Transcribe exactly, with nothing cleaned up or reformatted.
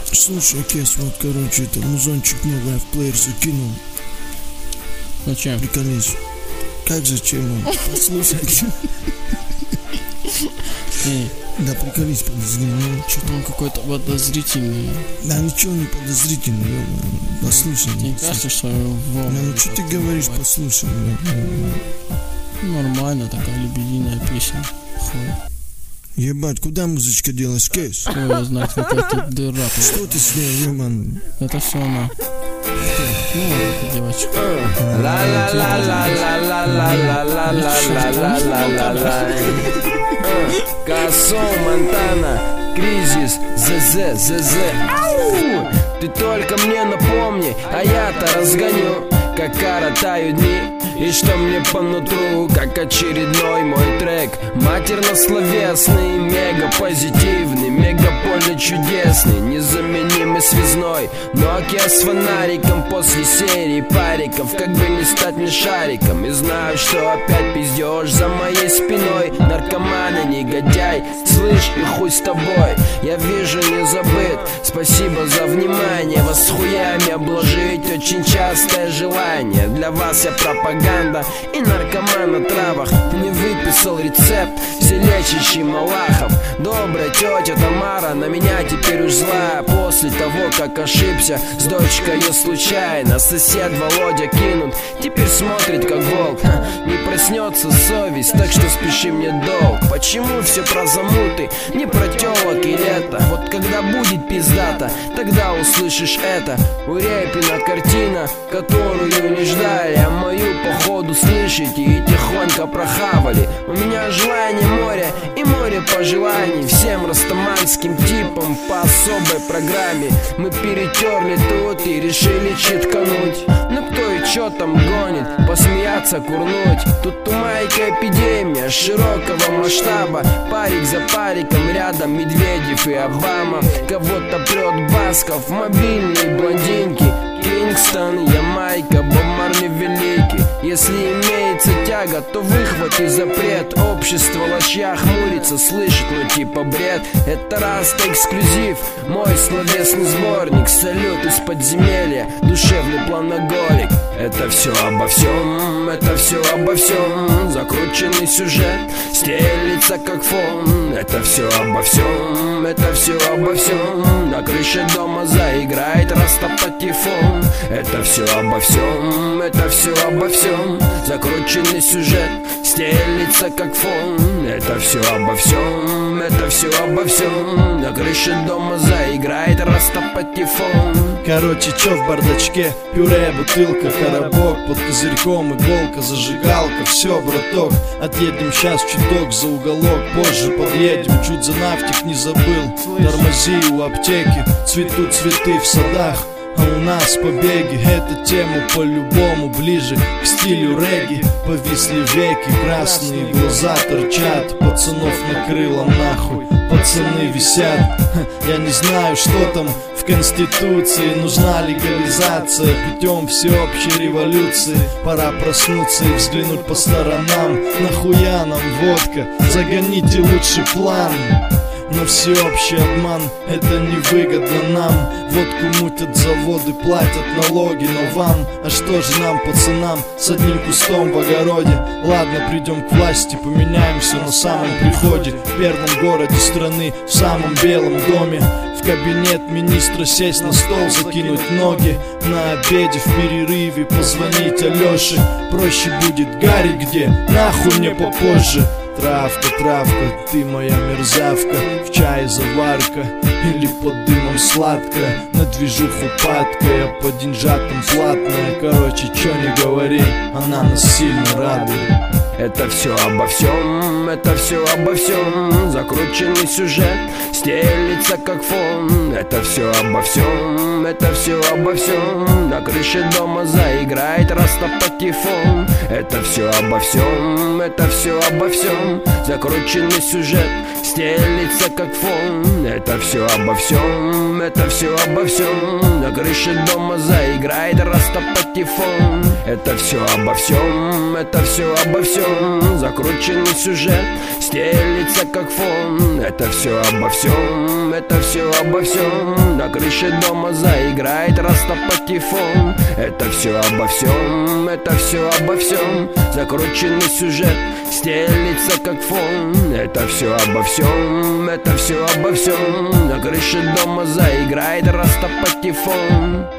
Слушай, Кес, вот, короче, это музончик новый я в плеер закинул. Зачем? Приколись. Как зачем? Послушай. Эй, Да приколись, подожди, ну что-то. он какой-то подозрительный. Да ничего не подозрительно, ёбаный. Послушай. Тебе ну, кажется, что Да, ну что ты говоришь, послушай, бля. Нормально, такая лебединая песня. Хуй. Ебать, куда музычка делась, Кес? Кто ее знает, какая-то дыра. Что ты с ней, ебан? Это все она. Ну, вот эта девочка. La la la la la la la la la la la la la la. Касо, Монтана, кризис, ЗЗ, ЗЗ. Ау! Ты только мне напомни, а я-то разгоню, как коротаю дни. И что мне по нутру, как очередной мой трек. Матерно-словесный, мега-позитивный, мега-поле чудесный, незаменимый связной. Nokia с фонариком после серии париков, как бы не стать мне шариком. И знаю, что опять пиздешь за моей спиной. Наркоман и негодяй, слышь, и хуй с тобой. Я вижу, не забыт, спасибо за внимание. Вас с хуями обложить очень частое желание. Для вас я пропаганда и наркоман на травах. Не выписал рецепт, вселечащий Малахов. Добрая тетя Тамара на меня теперь уж злая. После того, как ошибся с дочкой я случайно. Сосед Володя кинут, теперь смотрит как волк. Ха, не проснется совесть, так что спеши мне долг. Почему все про замуты, не про телок и лето? Вот когда будет пиздата, тогда услышишь это. У Репина картина, которую не ждали, а мою походу слышите и тихонько прохавали. У меня желание моря и море пожеланий. Всем растаманским типам по особой программе. Мы перетерли тут и решили читкануть. Ну кто и чё там гонит, посмеяться, курнуть. Тут тумайка эпидемия широкого масштаба. Парик за париком рядом Медведев и Обама. Кого-то прет Басков, мобильные блондинки. Кингстон, Ямайка, Боб Марли великий. Если имеется тяга, то выхвати запрет. Общество лоща хмурится, слышит, ну типа бред. Это Раста эксклюзив, мой словесный сборник. Салют из подземелья, душевный планоголик. Это все обо всем, это все обо всем. Закрученный сюжет стелится как фон. Это все обо всем, это все обо всем. На крыше дома заиграет Раста патефон. Это все обо всем, это все обо всем. Закрученный сюжет стелится как фон. Это все обо всем, это все обо всем. На крыше дома заиграет Раста патефон. Короче, чё в бардачке? Пюре, бутылка, коробок. Под козырьком иголка, зажигалка. Все, браток, отъедем сейчас чуток за уголок. Позже подъедем, чуть за нафтик не забыл. Тормози у аптеки, цветут цветы в садах. А у нас побеги, эта тема по-любому ближе к стилю регги. Повисли веки, красные глаза торчат. Пацанов накрыло нахуй, пацаны висят. Я не знаю, что там в Конституции. Нужна легализация путем всеобщей революции. Пора проснуться и взглянуть по сторонам. Нахуя нам водка? Загоните лучше план. Но всеобщий обман, это невыгодно нам. Водку мутят заводы, платят налоги. Но вам, а что же нам, пацанам, с одним кустом в огороде? Ладно, придем к власти, поменяем все на самом приходе. В первом городе страны, в самом белом доме. В кабинет министра сесть, на стол закинуть ноги. На обеде, в перерыве позвонить Алёше. Проще будет, Гарри где? Нахуй мне попозже. Травка, травка, ты моя мерзавка. В чае заварка или под дымом сладкая. На движуху падкая, по деньжатам платная. Короче, чё не говори, она нас сильно радует. Это все обо всем, это все обо всем. Закрученный сюжет стелится как фон. Это все обо всем, это все обо всем. На крыше дома заиграет Раста патефон. Это все обо всем, это все обо всем. Закрученный сюжет стелится как фон. Это все обо всем, это все обо всем. На крыше дома заиграет растопатифон. Это все обо всем, это все обо всем. Закрученный сюжет стелится как фон. Это все обо всем, это все обо всем. На крыше дома заиграет растопатифон. Это все обо всем, это все обо всем. Закрученный сюжет стелится как фон. Это все обо всем, это все обо всем. На крыше дома заиграет растопатифон.